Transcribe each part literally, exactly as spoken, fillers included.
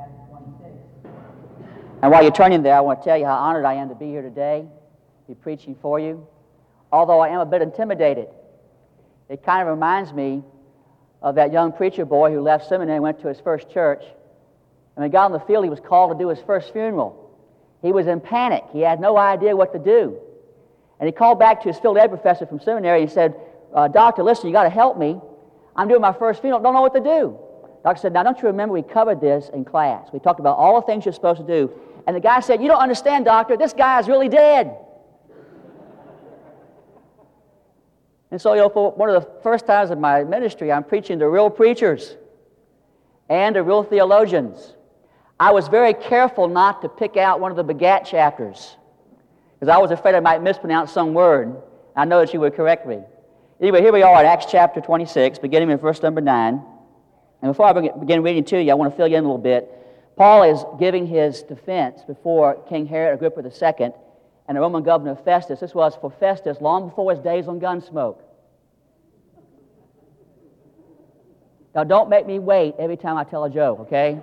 chapter twenty-six. And while you're turning there, I want to tell you how honored I am to be here today, be preaching for you. Although I am a bit intimidated, it kind of reminds me of that young preacher boy who left seminary and went to his first church. And when he got on the field, he was called to do his first funeral. He was in panic. He had no idea what to do. And he called back to his field ed professor from seminary and said, uh, Doctor, listen, you got to help me. I'm doing my first funeral. Don't know what to do. Doctor said, now don't you remember we covered this in class? We talked about all the things you're supposed to do. And the guy said, you don't understand, doctor. This guy is really dead. And so, you know, for one of the first times in my ministry, I'm preaching to real preachers and to real theologians. I was very careful not to pick out one of the Begat chapters because I was afraid I might mispronounce some word. I know that you would correct me. Anyway, here we are at Acts chapter twenty-six, beginning with verse number nine. And before I begin reading to you, I want to fill you in a little bit. Paul is giving his defense before King Herod Agrippa the Second and the Roman governor Festus. This was for Festus long before his days on Gunsmoke. Now, don't make me wait every time I tell a joke, okay?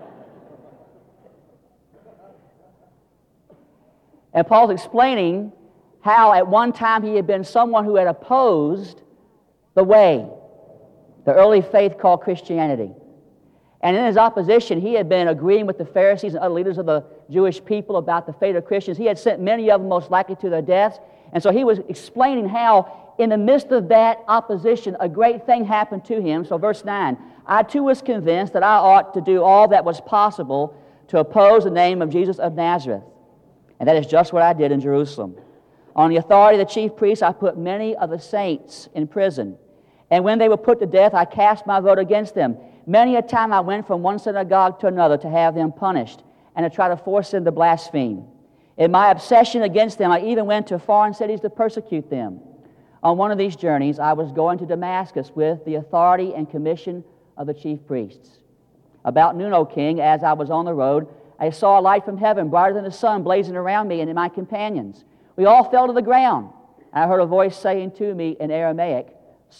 And Paul's explaining how at one time he had been someone who had opposed the way, the early faith called Christianity. And in his opposition, he had been agreeing with the Pharisees and other leaders of the Jewish people about the fate of Christians. He had sent many of them most likely to their deaths. And so he was explaining how, in the midst of that opposition, a great thing happened to him. So verse nine, I too was convinced that I ought to do all that was possible to oppose the name of Jesus of Nazareth. And that is just what I did in Jerusalem. On the authority of the chief priests, I put many of the saints in prison. And when they were put to death, I cast my vote against them. Many a time I went from one synagogue to another to have them punished and to try to force them to blaspheme. In my obsession against them, I even went to foreign cities to persecute them. On one of these journeys, I was going to Damascus with the authority and commission of the chief priests. About noon, O king, as I was on the road, I saw a light from heaven, brighter than the sun, blazing around me and my companions. We all fell to the ground. I heard a voice saying to me in Aramaic,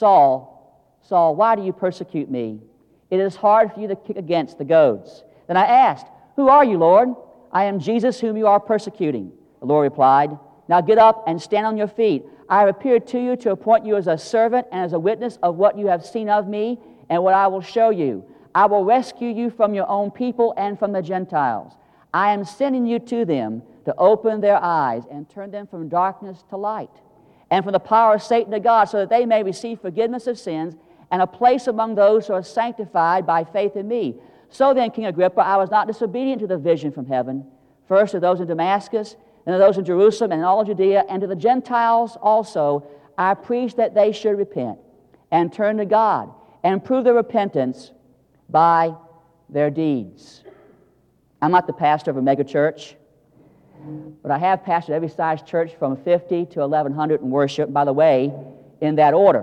Saul, Saul, why do you persecute me? It is hard for you to kick against the goads. Then I asked, who are you, Lord? I am Jesus whom you are persecuting. The Lord replied, now get up and stand on your feet. I have appeared to you to appoint you as a servant and as a witness of what you have seen of me and what I will show you. I will rescue you from your own people and from the Gentiles. I am sending you to them to open their eyes and turn them from darkness to light and from the power of Satan to God, so that they may receive forgiveness of sins and a place among those who are sanctified by faith in me. So then, King Agrippa, I was not disobedient to the vision from heaven, first to those in Damascus, and to those in Jerusalem and in all Judea, and to the Gentiles also. I preached that they should repent and turn to God and prove their repentance by their deeds. I'm not the pastor of a megachurch, but I have pastored every size church from fifty to eleven hundred in worship, by the way, in that order.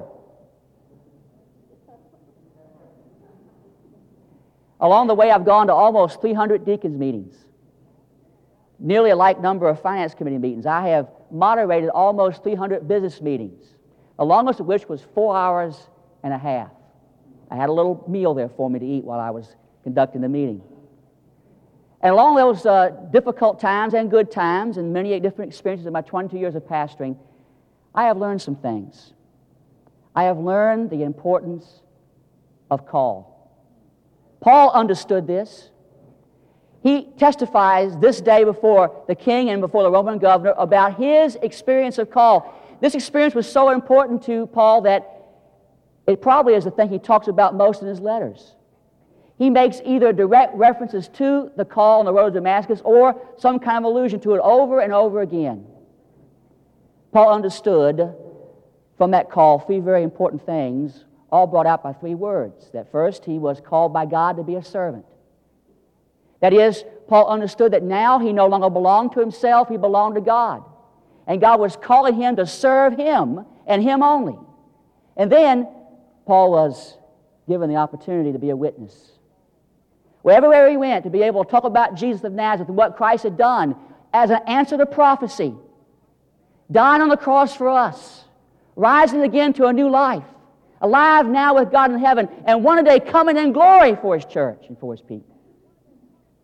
Along the way, I've gone to almost three hundred deacons meetings, nearly a like number of finance committee meetings. I have moderated almost three hundred business meetings, the longest of which was four hours and a half. I had a little meal there for me to eat while I was conducting the meeting. And along those uh, difficult times and good times and many different experiences in my twenty-two years of pastoring, I have learned some things. I have learned the importance of call. Paul understood this. He testifies this day before the king and before the Roman governor about his experience of call. This experience was so important to Paul that it probably is the thing he talks about most in his letters. He makes either direct references to the call on the road to Damascus or some kind of allusion to it over and over again. Paul understood from that call three very important things, all brought out by three words. That first, he was called by God to be a servant. That is, Paul understood that now he no longer belonged to himself, he belonged to God. And God was calling him to serve Him and Him only. And then, Paul was given the opportunity to be a witness. Wherever he went, to be able to talk about Jesus of Nazareth and what Christ had done as an answer to prophecy, dying on the cross for us, rising again to a new life, alive now with God in heaven, and one day coming in glory for His church and for His people.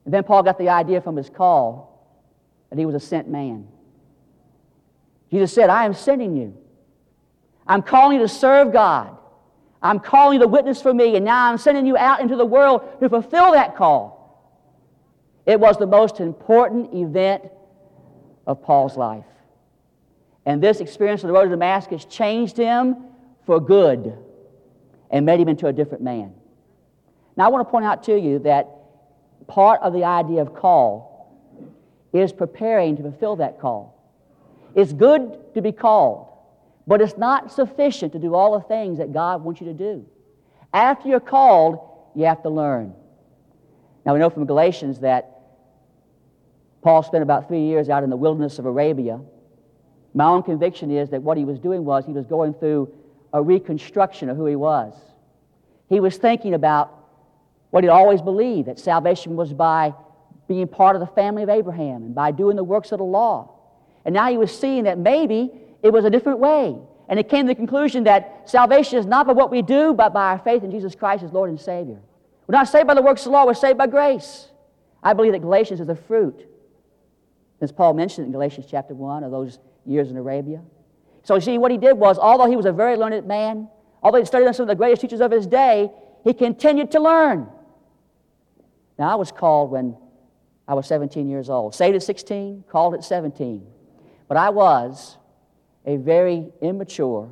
And then Paul got the idea from his call that he was a sent man. Jesus said, I am sending you. I'm calling you to serve God. I'm calling you to witness for me, and now I'm sending you out into the world to fulfill that call. It was the most important event of Paul's life. And this experience of the road to Damascus changed him for good and made him into a different man. Now, I want to point out to you that part of the idea of call is preparing to fulfill that call. It's good to be called, but it's not sufficient to do all the things that God wants you to do. After you're called, you have to learn. Now, we know from Galatians that Paul spent about three years out in the wilderness of Arabia. My own conviction is that what he was doing was he was going through a reconstruction of who he was. He was thinking about what he'd always believed, that salvation was by being part of the family of Abraham and by doing the works of the law. And now he was seeing that maybe it was a different way. And it came to the conclusion that salvation is not by what we do, but by our faith in Jesus Christ as Lord and Savior. We're not saved by the works of the law, we're saved by grace. I believe that Galatians is a fruit, as Paul mentioned in Galatians chapter one, of those years in Arabia. So you see, what he did was, although he was a very learned man, although he studied under some of the greatest teachers of his day, he continued to learn. Now, I was called when I was seventeen years old. Saved at sixteen, called at seventeen. But I was a very immature,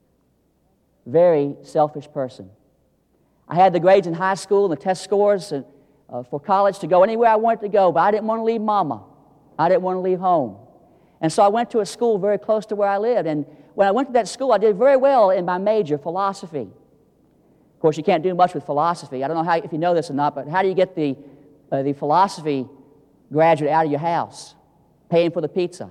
very selfish person. I had the grades in high school and the test scores and, uh, for college to go anywhere I wanted to go, but I didn't want to leave Mama. I didn't want to leave home. And so I went to a school very close to where I lived. And when I went to that school, I did very well in my major, philosophy. Of course, you can't do much with philosophy. I don't know how, if you know this or not, but how do you get the, uh, the philosophy graduate out of your house? Paying for the pizza.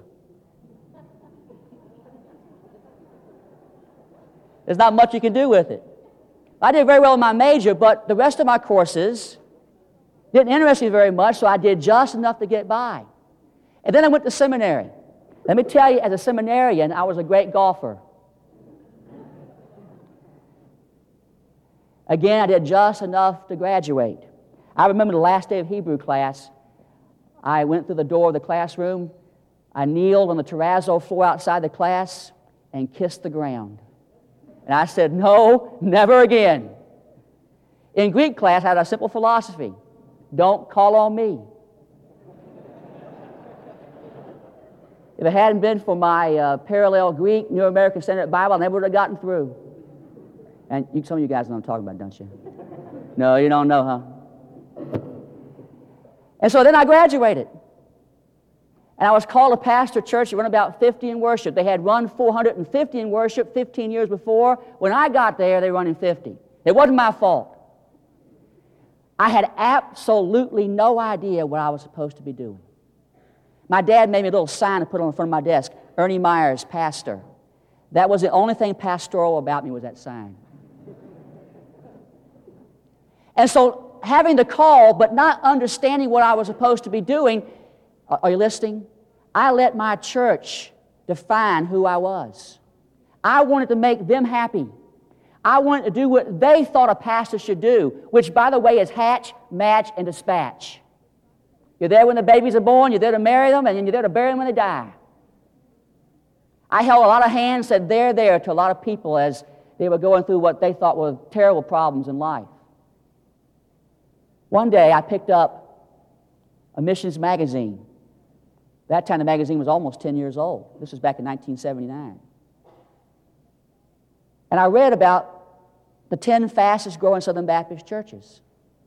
There's not much you can do with it. I did very well in my major, but the rest of my courses didn't interest me very much, so I did just enough to get by. And then I went to seminary. Let me tell you, as a seminarian, I was a great golfer. Again, I did just enough to graduate. I remember the last day of Hebrew class, I went through the door of the classroom, I kneeled on the terrazzo floor outside the class, and kissed the ground. And I said, no, never again. In Greek class, I had a simple philosophy. Don't call on me. If it hadn't been for my uh, parallel Greek, New American Standard Bible, I never would have gotten through. And you, some of you guys know what I'm talking about, don't you? No, you don't know, huh? And so then I graduated. And I was called to pastor a church that run about fifty in worship. They had run four hundred fifty in worship fifteen years before. When I got there, they were running fifty. It wasn't my fault. I had absolutely no idea what I was supposed to be doing. My dad made me a little sign to put on the front of my desk, Ernie Myers, pastor. That was the only thing pastoral about me, was that sign. And so having the call, but not understanding what I was supposed to be doing, are you listening? I let my church define who I was. I wanted to make them happy. I wanted to do what they thought a pastor should do, which, by the way, is hatch, match, and dispatch. You're there when the babies are born, you're there to marry them, and then you're there to bury them when they die. I held a lot of hands, said there, there to a lot of people as they were going through what they thought were terrible problems in life. One day, I picked up a missions magazine. That time, the magazine was almost ten years old. This was back in nineteen seventy-nine. And I read about the ten fastest growing Southern Baptist churches.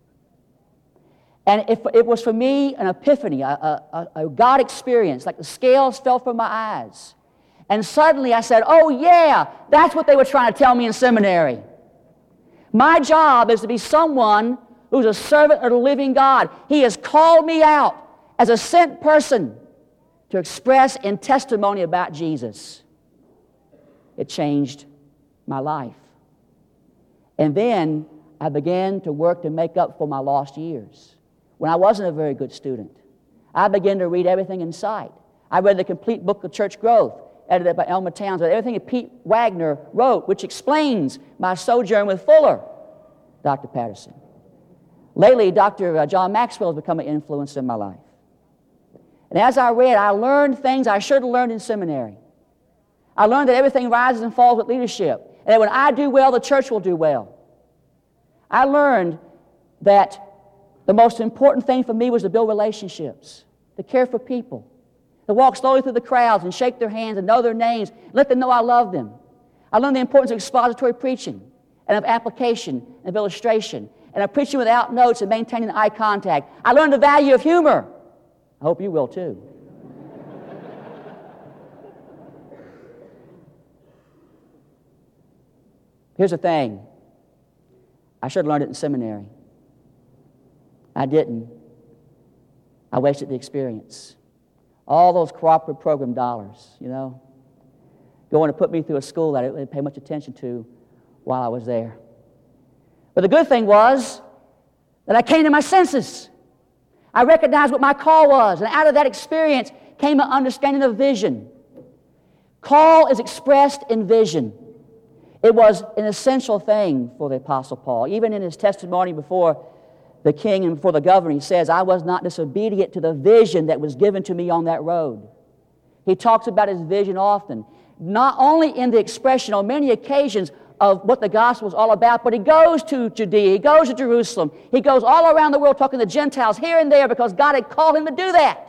And it, it was for me an epiphany, a, a, a God experience, like the scales fell from my eyes. And suddenly I said, oh yeah, that's what they were trying to tell me in seminary. My job is to be someone who's a servant of the living God. He has called me out as a sent person to express in testimony about Jesus. It changed my life. And then I began to work to make up for my lost years. When I wasn't a very good student, I began to read everything in sight. I read the complete book of Church Growth, edited by Elmer Townsend, everything that Pete Wagner wrote, which explains my sojourn with Fuller, Doctor Patterson. Lately, Doctor John Maxwell has become an influence in my life. And as I read, I learned things I should have learned in seminary. I learned that everything rises and falls with leadership, and that when I do well, the church will do well. I learned that the most important thing for me was to build relationships, to care for people, to walk slowly through the crowds and shake their hands and know their names, let them know I love them. I learned the importance of expository preaching and of application and of illustration and of preaching without notes and maintaining eye contact. I learned the value of humor. I hope you will too. Here's the thing. I should have learned it in seminary. I didn't. I wasted the experience. All those cooperative program dollars, you know, going to put me through a school that I didn't pay much attention to while I was there. But the good thing was that I came to my senses. I recognized what my call was, and out of that experience came an understanding of vision. Call is expressed in vision. It was an essential thing for the Apostle Paul. Even in his testimony before the king and before the governor, he says, I was not disobedient to the vision that was given to me on that road. He talks about his vision often, not only in the expression on many occasions of what the gospel is all about, but he goes to Judea, he goes to Jerusalem, he goes all around the world talking to Gentiles here and there because God had called him to do that.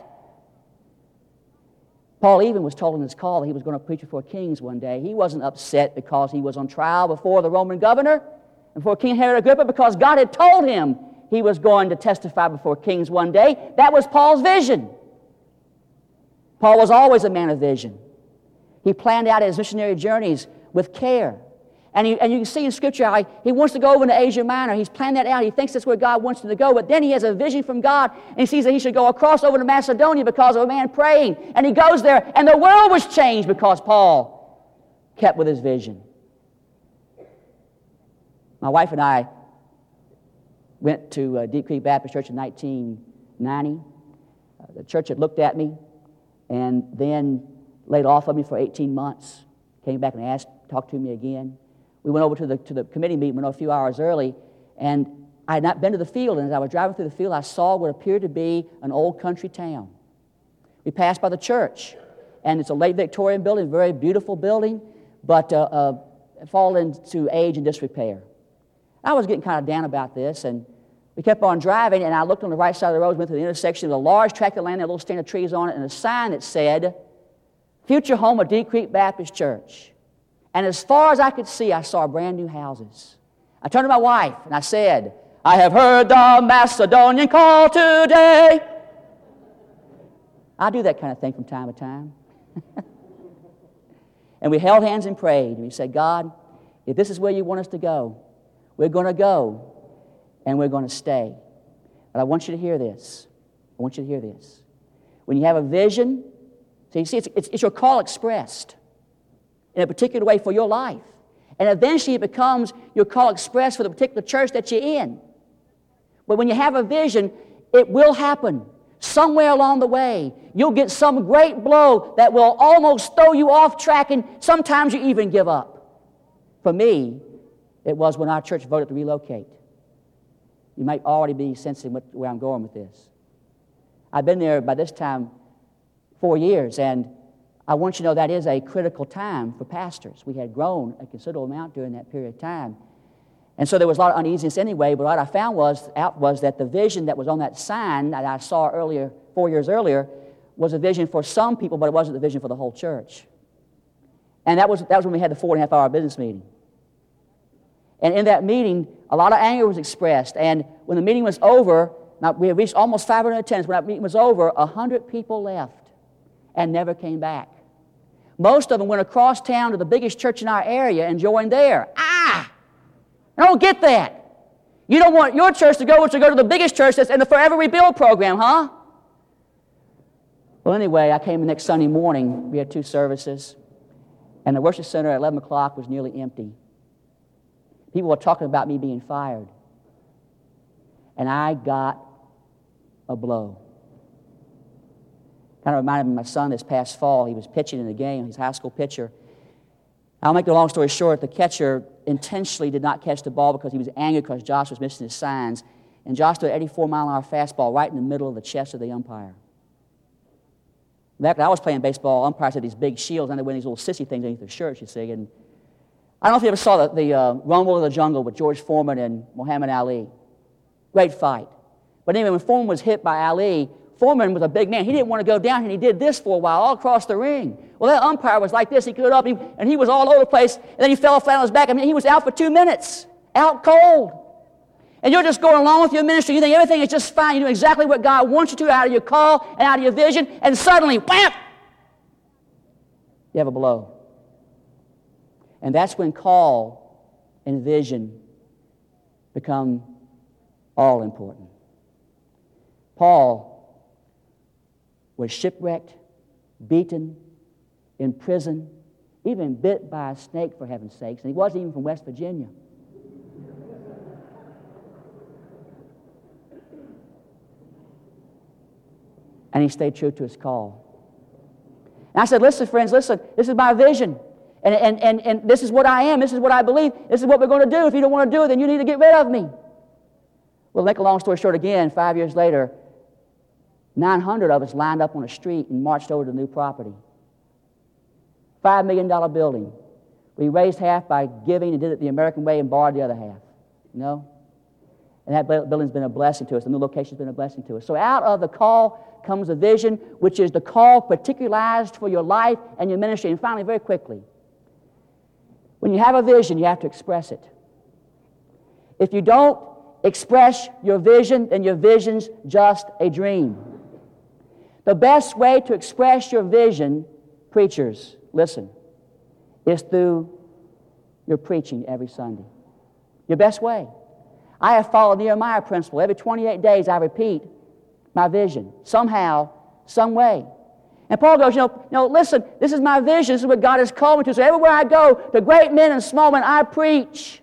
Paul even was told in his call that he was going to preach before kings one day. He wasn't upset because he was on trial before the Roman governor and before King Herod Agrippa, because God had told him he was going to testify before kings one day. That was Paul's vision. Paul was always a man of vision. He planned out his missionary journeys with care. And, he, and you can see in Scripture how he, he wants to go over into Asia Minor. He's planned that out. He thinks that's where God wants him to go. But then he has a vision from God, and he sees that he should go across over to Macedonia because of a man praying. And he goes there, and the world was changed because Paul kept with his vision. My wife and I went to uh, Deep Creek Baptist Church in nineteen ninety. Uh, the church had looked at me and then laid off of me for eighteen months. Came back and asked, talked to me again. We went over to the, to the committee meeting, went a few hours early, and I had not been to the field, and as I was driving through the field, I saw what appeared to be an old country town. We passed by the church, and it's a late Victorian building, a very beautiful building, but uh, uh, fallen into age and disrepair. I was getting kind of down about this, and we kept on driving, and I looked on the right side of the road, went to the intersection, there was a large tract of land, a little stand of trees on it, and a sign that said, Future Home of Deep Creek Baptist Church. And as far as I could see, I saw brand new houses. I turned to my wife and I said, I have heard the Macedonian call today. I do that kind of thing from time to time. And we held hands and prayed. And we said, God, if this is where you want us to go, we're going to go and we're going to stay. But I want you to hear this. I want you to hear this. When you have a vision, so you see, it's, it's, it's your call expressed in a particular way for your life. And eventually it becomes your call expressed for the particular church that you're in. But when you have a vision, it will happen. Somewhere along the way, you'll get some great blow that will almost throw you off track, and sometimes you even give up. For me, it was when our church voted to relocate. You might already be sensing what, where I'm going with this. I've been there by this time four years, and I want you to know that is a critical time for pastors. We had grown a considerable amount during that period of time. And so there was a lot of uneasiness anyway, but what I found was, out was that the vision that was on that sign that I saw earlier, four years earlier, was a vision for some people, but it wasn't the vision for the whole church. And that was, that was when we had the four and a half hour business meeting. And in that meeting, a lot of anger was expressed. And when the meeting was over, now we had reached almost five hundred attendance. When that meeting was over, one hundred people left and never came back. Most of them went across town to the biggest church in our area and joined there. Ah! I don't get that. You don't want your church to go to go to the biggest church that's in the Forever Rebuild program, huh? Well, anyway, I came the next Sunday morning. We had two services. And the worship center at eleven o'clock was nearly empty. People were talking about me being fired. And I got a blow. Kind of reminded me of my son this past fall. He was pitching in the game. He's a high school pitcher. I'll make the long story short. The catcher intentionally did not catch the ball because he was angry because Josh was missing his signs. and Josh threw an eighty-four mile an hour fastball right in the middle of the chest of the umpire. Back when I was playing baseball, umpires had these big shields, and they wear these little sissy things underneath their shirts, you see. And I don't know if you ever saw the, the uh, Rumble of the Jungle with George Foreman and Muhammad Ali. Great fight. But anyway, when Foreman was hit by Ali, Foreman was a big man. He didn't want to go down, and he did this for a while, all across the ring. Well, that umpire was like this. He stood up, and he, and he was all over the place, and then he fell flat on his back. I mean, he was out for two minutes, out cold. And you're just going along with your ministry. You think everything is just fine. You do exactly what God wants you to out of your call and out of your vision, and suddenly, wham! You have a blow. And that's when call and vision become all important. Paul was shipwrecked, beaten, in prison, even bit by a snake, for heaven's sakes, and he wasn't even from West Virginia. And he stayed true to his call. And I said, listen, friends, listen, this is my vision. And, and, and, and this is what I am. This is what I believe. This is what we're going to do. If you don't want to do it, then you need to get rid of me. Well, to make a long story short again, five years later, nine hundred of us lined up on a street and marched over to the new property. five million dollars building. We raised half by giving and did it the American way and borrowed the other half. You know? And that building's been a blessing to us. The new location's been a blessing to us. So out of the call comes a vision, which is the call particularized for your life and your ministry. And finally, very quickly, when you have a vision, you have to express it. If you don't express your vision, then your vision's just a dream. The best way to express your vision, preachers, listen, is through your preaching every Sunday. Your best way. I have followed the Nehemiah principle. Every twenty-eight days I repeat my vision, somehow, some way. And Paul goes, you know, you know, listen, this is my vision. This is what God has called me to. So everywhere I go, to great men and small men, I preach.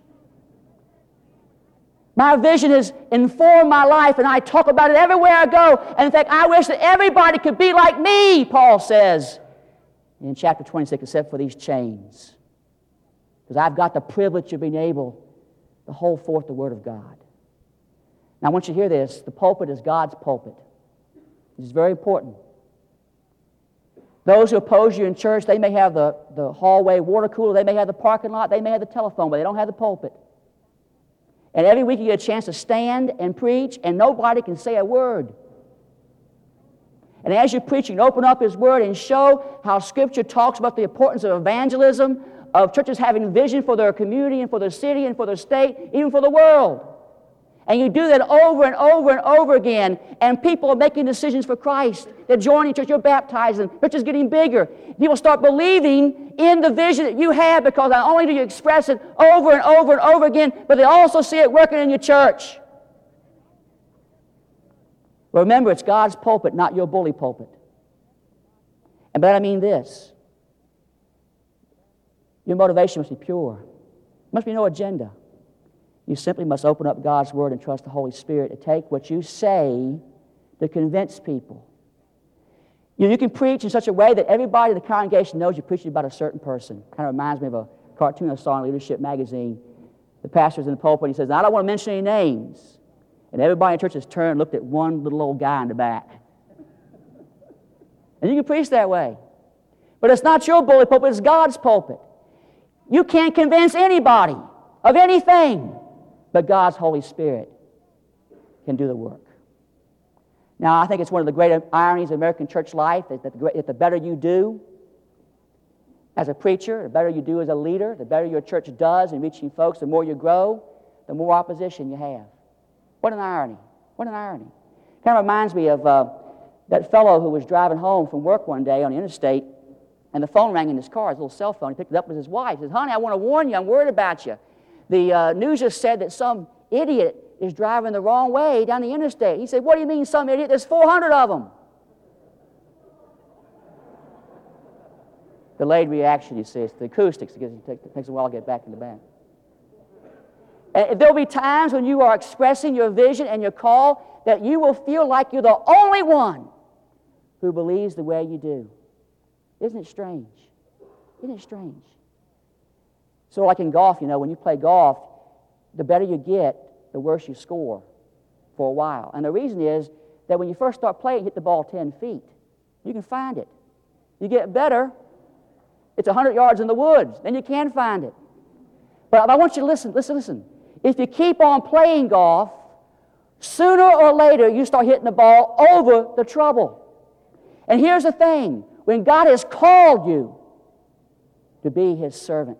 My vision has informed my life, and I talk about it everywhere I go. And in fact, I wish that everybody could be like me, Paul says in chapter twenty-six, except for these chains. Because I've got the privilege of being able to hold forth the Word of God. Now, I want you to hear this. The pulpit is God's pulpit. This is very important. Those who oppose you in church, they may have the, the hallway water cooler, they may have the parking lot, they may have the telephone, but they don't have the pulpit. And every week you get a chance to stand and preach, and nobody can say a word. And as you preach, you can open up His Word and show how Scripture talks about the importance of evangelism, of churches having vision for their community and for their city and for their state, even for the world. And you do that over and over and over again, and people are making decisions for Christ. They're joining church, you're baptizing, church is getting bigger. People start believing in the vision that you have, because not only do you express it over and over and over again, but they also see it working in your church. But remember, it's God's pulpit, not your bully pulpit. And but I mean this. Your motivation must be pure. There must be no agenda. You simply must open up God's Word and trust the Holy Spirit to take what you say to convince people. You know, you can preach in such a way that everybody in the congregation knows you're preaching about a certain person. Kind of reminds me of a cartoon I saw in Leadership magazine. The pastor's in the pulpit and he says, "Now, I don't want to mention any names." And everybody in church has turned and looked at one little old guy in the back. And you can preach that way. But it's not your bully pulpit, it's God's pulpit. You can't convince anybody of anything, but God's Holy Spirit can do the work. Now, I think it's one of the great ironies of American church life is that the, that the better you do as a preacher, the better you do as a leader, the better your church does in reaching folks, the more you grow, the more opposition you have. What an irony. What an irony. Kind of reminds me of uh, that fellow who was driving home from work one day on the interstate, and the phone rang in his car, his little cell phone. He picked it up with his wife. He says, "Honey, I want to warn you. I'm worried about you. The uh, news just said that some idiot is driving the wrong way down the interstate." He said, "What do you mean some idiot? There's four hundred of them." Delayed reaction, you see. It's the acoustics. It takes a while to get back in the back. And there'll be times when you are expressing your vision and your call that you will feel like you're the only one who believes the way you do. Isn't it strange? Isn't it strange? So like in golf, you know, when you play golf, the better you get, the worse you score. for a while. And the reason is that when you first start playing, you hit the ball ten feet. You can find it. You get better, it's one hundred yards in the woods. Then you can find it. But I want you to listen, listen, listen. If you keep on playing golf, sooner or later you start hitting the ball over the trouble. And here's the thing. When God has called you to be His servant,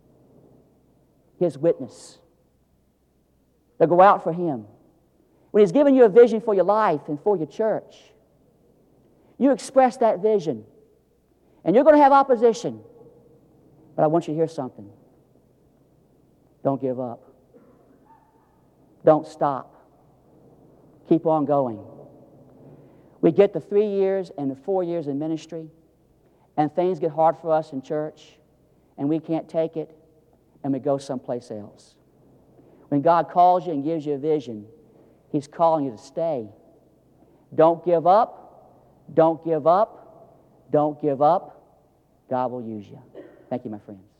His witness, to go out for Him, when He's given you a vision for your life and for your church, you express that vision. And you're going to have opposition. But I want you to hear something. Don't give up. Don't stop. Keep on going. We get the three years and the four years in ministry, and things get hard for us in church, and we can't take it, and we go someplace else. When God calls you and gives you a vision, He's calling you to stay. Don't give up. Don't give up. Don't give up. God will use you. Thank you, my friends.